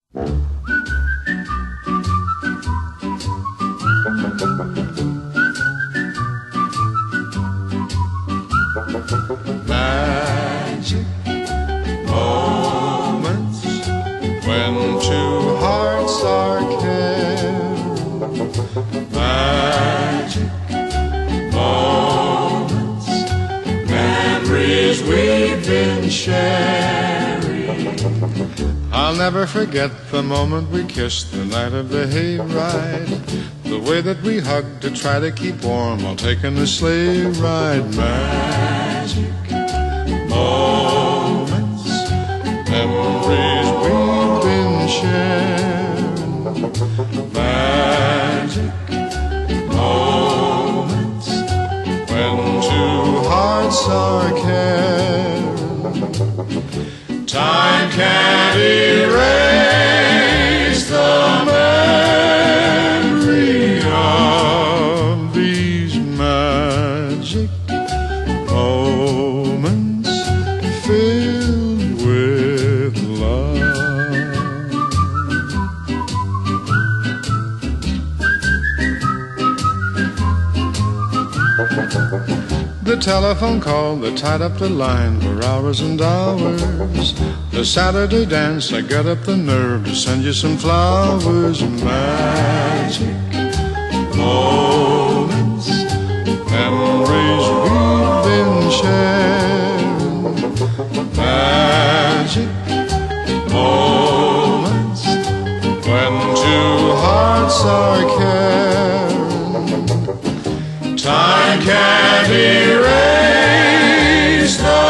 Magic moments when two hearts are caring. Magic moments, memories we've been sharing. I'll never forget the moment we kissed the night of the hayride. The way that we hugged to try to keep warm while taking the sleigh ride. Magic moments, memories we've been sharing. Magic moments when two hearts are caring. Time can't erase the memory of these magic moments filled with love. The telephone call that tied up the line for hours and hours. The Saturday dance, I got up the nerve to send you some flowers. Magic moments, memories we've been sharing. Magic moments when two hearts are caring. Time can't erase the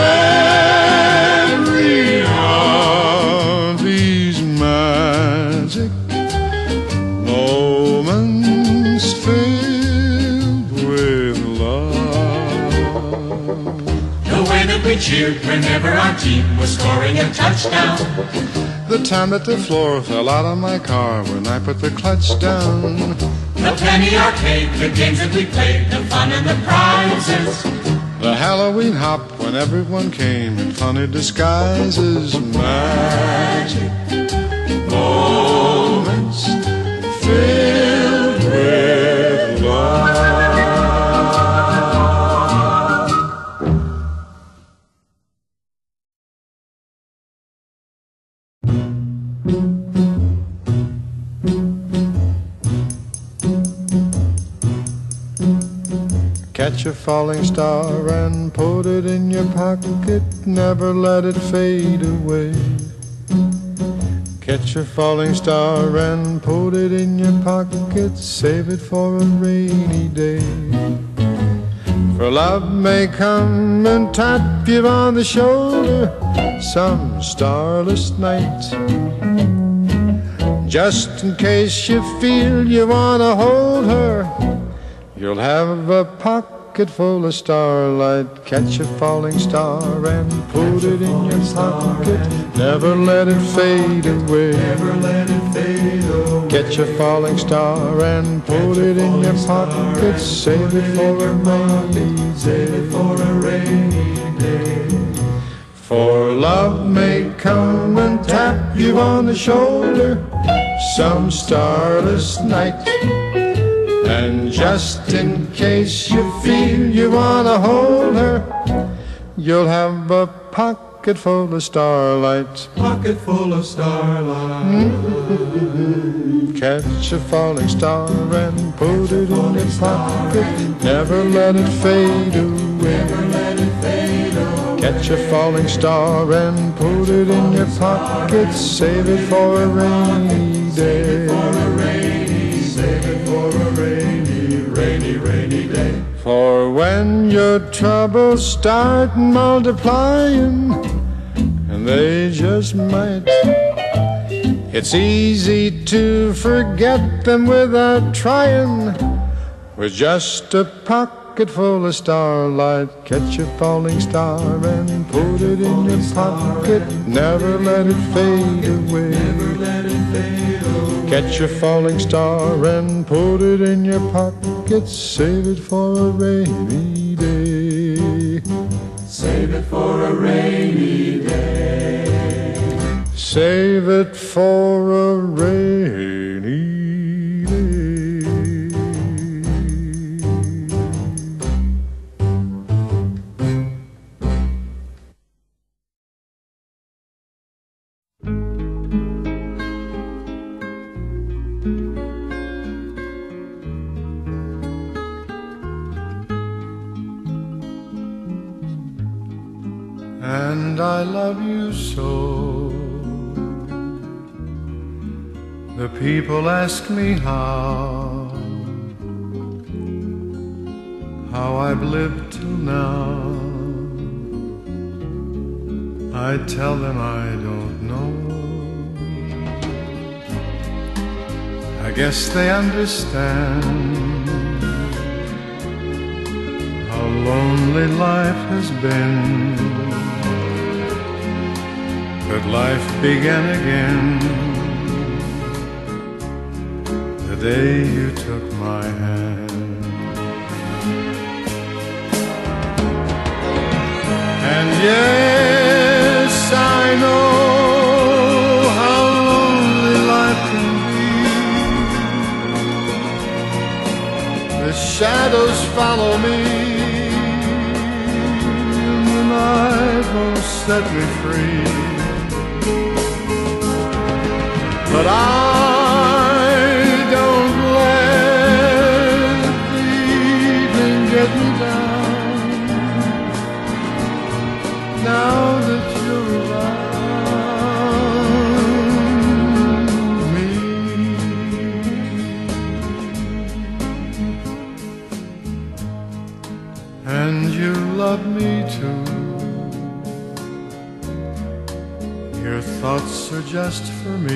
memory of these magic moments filled with love. The way that we cheered whenever our team was scoring a touchdown. The time that the floor fell out of my car when I put the clutch down. The penny arcade, the games that we played, the fun and the prizes. The Halloween hop when everyone came in funny disguises. Magic moments filled with love. Catch a falling star and put it in your pocket, never let it fade away. Catch a falling star and put it in your pocket, save it for a rainy day. For love may come and tap you on the shoulder some starless night, just in case you feel you want to hold her. You'll have a pocket full of starlight. Catch a falling star and put it in your pocket, never let it fade away. Catch a falling star and put it in your pocket, save it for a rainy day. For love may come and tap you on the shoulder some starless night, and just in case you feel you want to hold her, you'll have a pocket full of starlight. Pocket full of starlight. Catch a falling star and put it in your pocket, never let it fade away. Catch a falling star and put it in your pocket, save it for a rainy day. Save it for a rainy day. For when your troubles start multiplying, and they just might, it's easy to forget them without trying. With just a pocket full of starlight, catch a falling star and put it in your pocket, never let it fade away. Catch a falling star and put it in your pocket, save it for a rainy day. Save it for a rainy day. save it for a rainy day. And I love you so. The people ask me how I've lived till now. I tell them I don't know. I guess they understand how lonely life has been. But life began again the day you took my hand. And yes, I know how lonely life can be. The shadows follow me, and the night won't set me free. But I don't let the evening get me down. Now that you're around me, and you love me too. Your thoughts are just for me.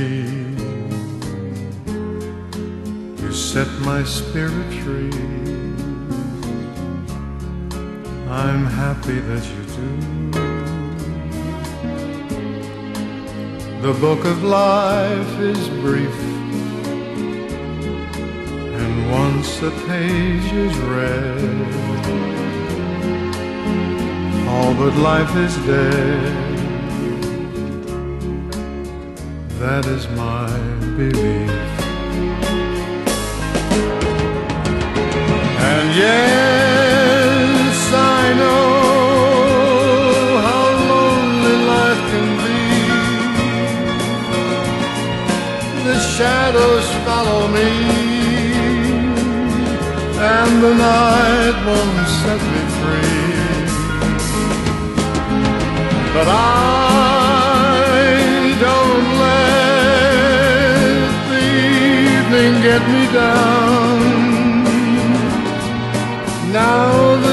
You set my spirit free. I'm happy that you do. The book of life is brief, and once a page is read, all but life is dead. That is my belief. And yes, I know how lonely life can be. The shadows follow me, and the night won't set me free. But I don't let the evening get me down. Now